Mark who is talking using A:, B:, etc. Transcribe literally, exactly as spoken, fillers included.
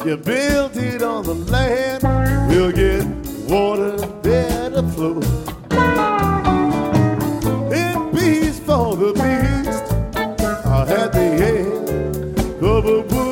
A: You build it on the land, we'll get water there to flow. And peace for the beast, I had the air, cover